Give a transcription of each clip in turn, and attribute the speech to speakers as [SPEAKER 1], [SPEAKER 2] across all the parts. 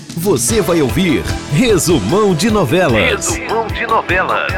[SPEAKER 1] Você vai ouvir Resumão de Novelas.
[SPEAKER 2] Resumão de Novelas.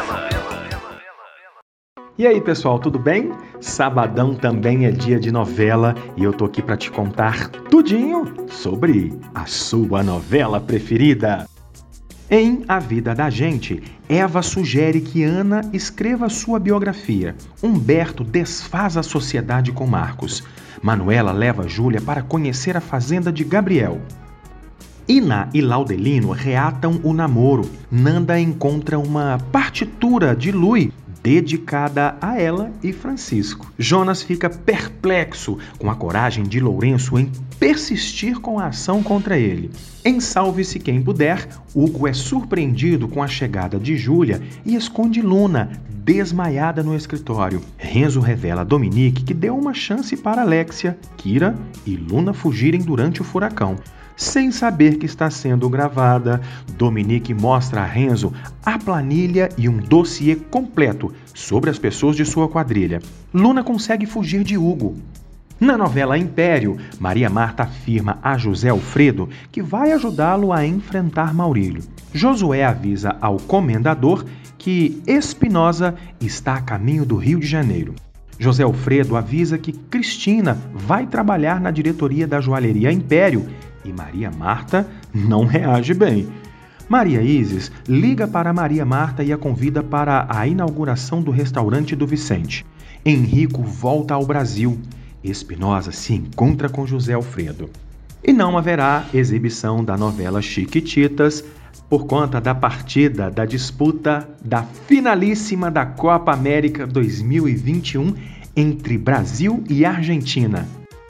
[SPEAKER 3] E aí, pessoal, tudo bem? Sabadão também é dia de novela e eu tô aqui para te contar tudinho sobre a sua novela preferida. Em A Vida da Gente, Eva sugere que Ana escreva sua biografia. Humberto desfaz a sociedade com Marcos. Manuela leva Júlia para conhecer a fazenda de Gabriel. Iná e Laudelino reatam o namoro. Nanda encontra uma partitura de Lui dedicada a ela e Francisco. Jonas fica perplexo com a coragem de Lourenço em persistir com a ação contra ele. Em Salve-se Quem Puder, Hugo é surpreendido com a chegada de Júlia e esconde Luna, desmaiada no escritório. Renzo revela a Dominique que deu uma chance para Alexia, Kira e Luna fugirem durante o furacão. Sem saber que está sendo gravada, Dominique mostra a Renzo a planilha e um dossiê completo sobre as pessoas de sua quadrilha. Luna consegue fugir de Hugo. Na novela Império, Maria Marta afirma a José Alfredo que vai ajudá-lo a enfrentar Maurílio. Josué avisa ao comendador que Espinosa está a caminho do Rio de Janeiro. José Alfredo avisa que Cristina vai trabalhar na diretoria da joalheria Império e Maria Marta não reage bem. Maria Isis liga para Maria Marta e a convida para a inauguração do restaurante do Vicente. Henrico volta ao Brasil. Espinosa se encontra com José Alfredo. E não haverá exibição da novela Chiquititas por conta da partida da disputa da finalíssima da Copa América 2021 entre Brasil e Argentina.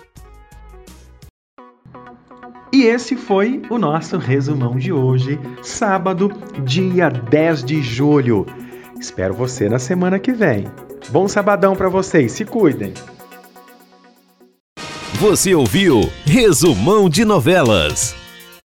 [SPEAKER 3] E esse foi o nosso resumão de hoje, sábado, dia 10 de julho. Espero você na semana que vem. Bom sabadão para vocês, se cuidem!
[SPEAKER 1] Você ouviu Resumão de Novelas.